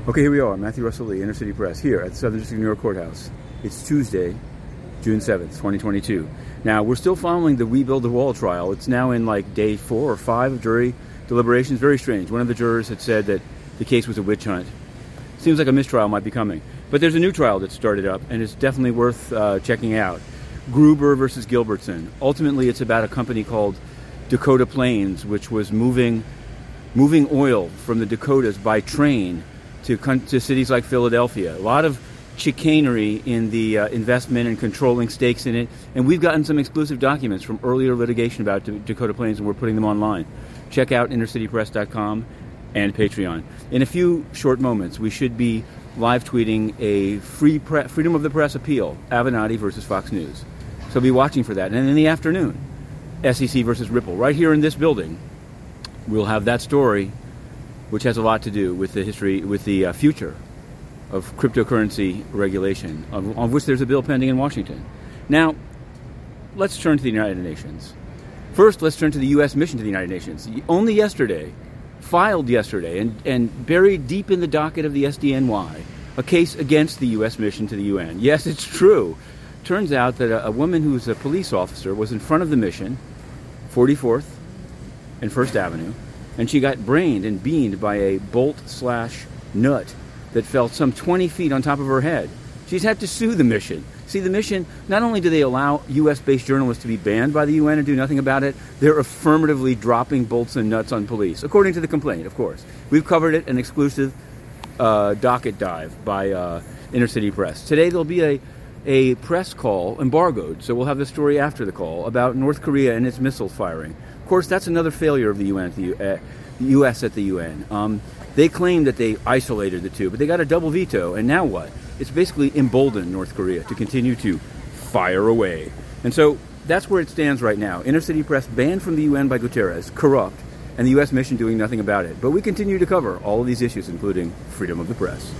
Okay, here we are, Matthew Russell Lee, Inner City Press, here at the Southern District of New York Courthouse. It's Tuesday, June 7th, 2022. Now, we're still following the Rebuild the Wall trial. It's now in like day 4 or 5 of jury deliberations. Very strange. One of the jurors had said that the case was a witch hunt. Seems like a mistrial might be coming. But there's a new trial that started up, and it's definitely worth checking out. Gruber versus Gilbertson. Ultimately, it's about a company called Dakota Plains, which was moving oil from the Dakotas by train to cities like Philadelphia. A lot of chicanery in the investment and controlling stakes in it. And we've gotten some exclusive documents from earlier litigation about Dakota Plains, and we're putting them online. Check out innercitypress.com and Patreon. In a few short moments, we should be live tweeting a freedom of the press appeal, Avenatti versus Fox News. So be watching for that. And in the afternoon, SEC versus Ripple. Right here in this building, we'll have that story, which has a lot to do with the history, with the future of cryptocurrency regulation, on which there's a bill pending in Washington. Now, let's turn to the United Nations. First, let's turn to the U.S. mission to the United Nations. Only yesterday, filed yesterday, and buried deep in the docket of the SDNY, a case against the U.S. mission to the UN. Yes, it's true. Turns out that a woman who's a police officer was in front of the mission, 44th and 1st Avenue, and she got brained and beamed by a bolt/nut that fell some 20 feet on top of her head. She's had to sue the mission. See, the mission, not only do they allow U.S.-based journalists to be banned by the UN and do nothing about it, they're affirmatively dropping bolts and nuts on police, according to the complaint, of course. We've covered it, an exclusive docket dive by Inner City Press. Today there'll be a press call, embargoed, so we'll have the story after the call, about North Korea and its missile firing. Of course, that's another failure of the UN, the U.S. at the UN. They claim that they isolated the two, but they got a double veto, and now what? It's basically emboldened North Korea to continue to fire away. And so that's where it stands right now. Inner City Press banned from the UN by Guterres, corrupt, and the U.S. mission doing nothing about it. But we continue to cover all of these issues, including freedom of the press.